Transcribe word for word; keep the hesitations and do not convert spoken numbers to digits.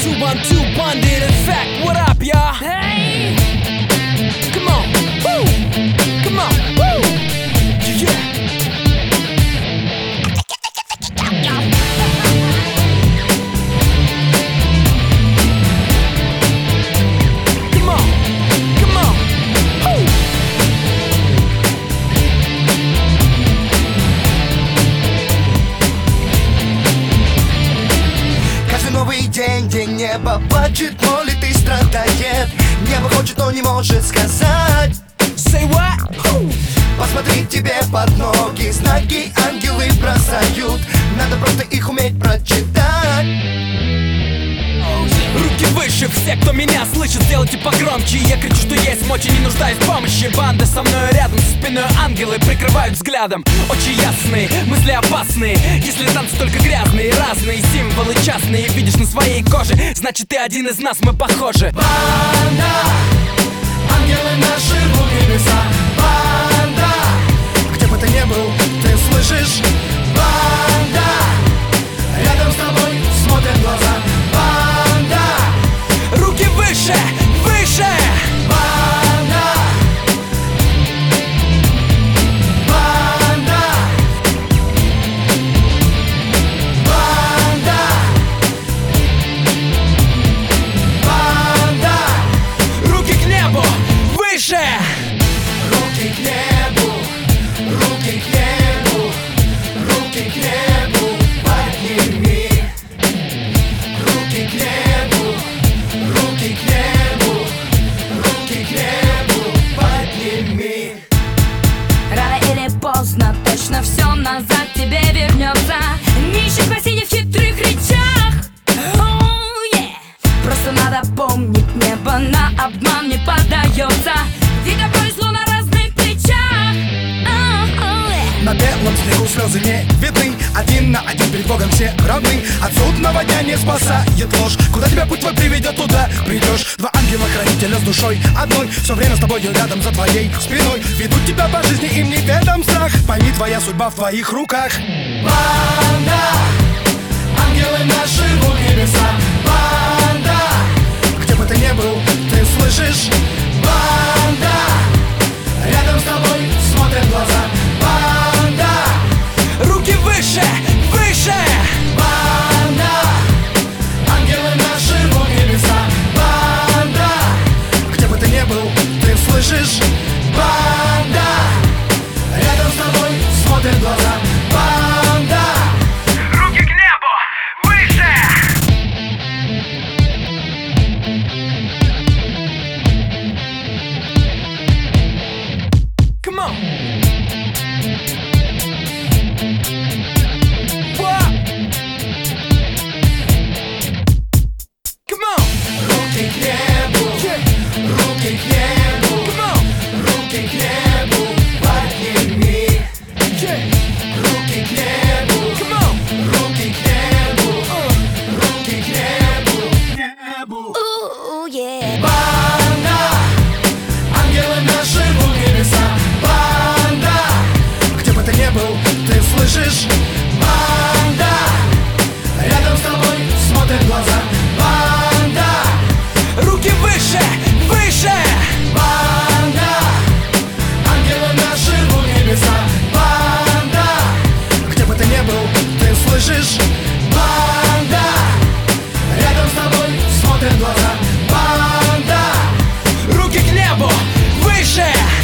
two one two bandit effect. What up, y'all? Hey, come on, woo, come on, woo, yeah. Come on, come on, woo. Каждый новый день, день небо плачет, молит и страдает. Небо хочет, но не может сказать. Say what? Woo. Посмотри тебе под ноги, знаки ангелы бросают. Надо просто их уметь прочитать. Руки выше, все, кто меня слышит, сделайте погромче. Я кричу, что есть мочи, не нуждаюсь в помощи. Банда со мной рядом, со спиной ангелы прикрывают взглядом. Очень ясные, мысли опасные. Если танцы только грязные, разные символы частные видишь на своей коже, значит ты один из нас, мы похожи. Банда, ангелы наши в небеса. Банда, где бы ты ни был, ты слышишь? Банда, рядом с тобой смотрят глаза. Банда, руки выше, выше. банда, банда, банда, банда. Руки к небу, выше. Руки к небу, руки к небу, руки к небу подними. Руки к небу, руки к небу, руки к небу подними. Рано или поздно точно все назад тебе вернется. Не ищи спасения в хитрых речах. Oh, yeah. Просто надо помнить, небо на обман не поддается. Видно повезло на разных плечах. Oh, oh, yeah. На белом снегу слезы не видны. Один на один перед Богом все равны. От судного дня не спасает ложь. Куда тебя путь твой приведет, туда придешь. Два ангела-хранителя с душой одной, все время с тобой рядом, за твоей спиной. Ведут тебя по жизни, им не ведом страх. Пойми, твоя судьба в твоих руках. Банда, ангелы наши в небеса. Банда, где бы ты ни был, ты слышишь? Банда, рядом с тобой смотрят глаза. Банда, Руки выше, выше. банда, ангелы наши в небеса. Банда, где бы ты ни был, ты слышишь? Банда, рядом с тобой смотрят глаза. Банда, Руки к небу, выше. Come on. What? Come on. руки к небу, Yeah. руки к небу, Come on. руки к небу подними. Yeah. Руки к небу, Come on. руки к небу, руки к небу, небу. Ooh, yeah. Банда, ангелы наши в небеса. Банда, где бы ты ни был, ты слышишь? Банда, рядом с тобой смотрят глаза. Банда, Руки выше, выше. банда, ангелы наши в небеса. Банда, где бы ты ни был, ты слышишь? Банда, рядом с тобой смотрят глаза. Банда, Руки к небу, выше.